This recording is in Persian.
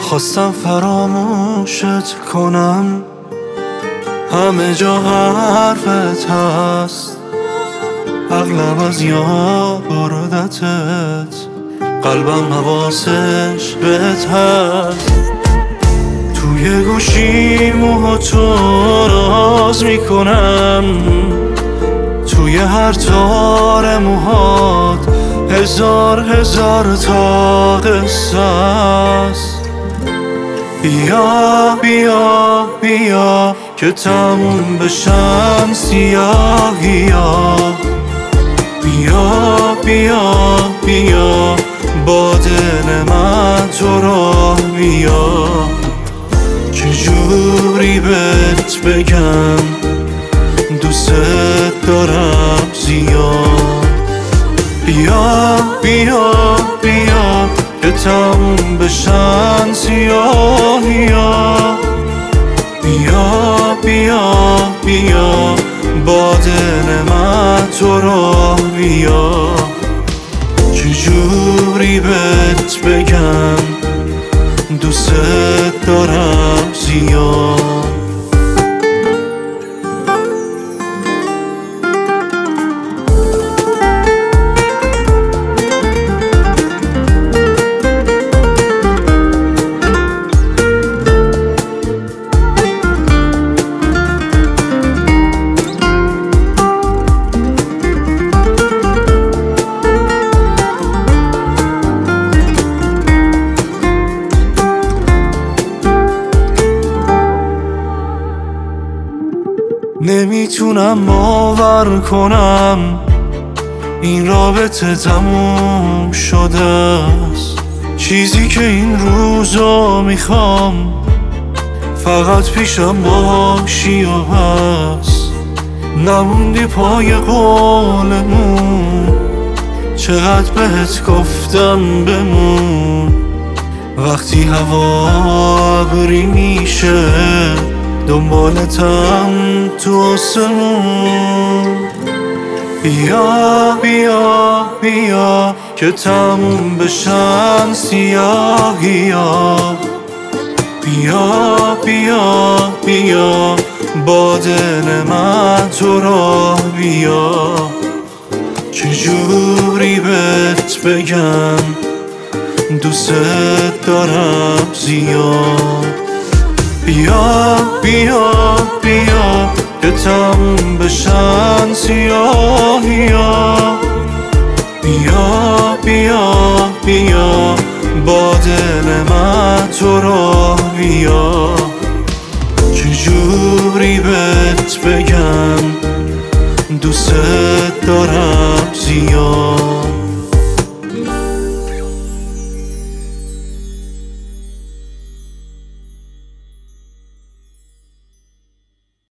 خواستم فراموشت کنم، همه جا حرفت هست، اغلب از یاد بردتت قلبم حواسش بهت هست. توی گوشی موهاتو راز میکنم، توی هر تار موهات هزار تا قصه است. بیا بیا بیا که تموم بشن سیاهیا، بیا بیا بیا با دل من تو راه بیا. چجوری بهت بگم دوست دارم زیاد. بیا بیا بیا که تموم بشن سیاهیا، بیا بیا بیا با دل من تو راه بیا. چجوری بهت بگم دوست دارم زیاد. نمیتونم باور کنم این رابطه تموم شده است. چیزی که این روزا میخوام فقط پیشم باشی و بس. نموندی پای قولمون، چقدر بهت گفتم بمون. وقتی هوا ابری میشه دنبالتم تو آسمون. بیا بیا بیا که تموم بشن سیاهیا، بیا بیا بیا با دل من تو راه بیا. چجوری بهت بگم دوست دارم زیاد. بیا بیا بیا که تموم بشن سیاهیا، بیا بیا بیا با دل من تو راه بیا. چجوری بهت بگم دوست دارم زیاد.